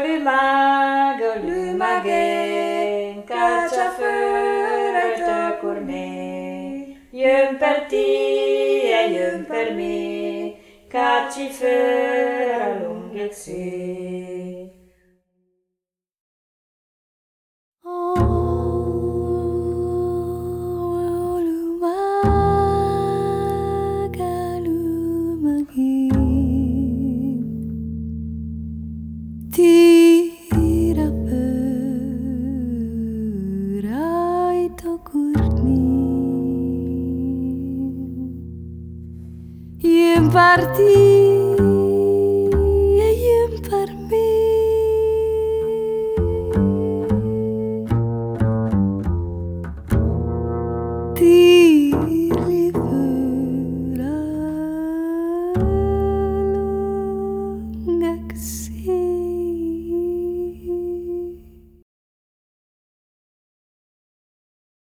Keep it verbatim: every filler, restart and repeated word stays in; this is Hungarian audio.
lumago, lumagen, caccia fuori te corne. Jem per ti e jem per me, cacci fuori lungo il zee. Tira fuori to corni. Jem per ti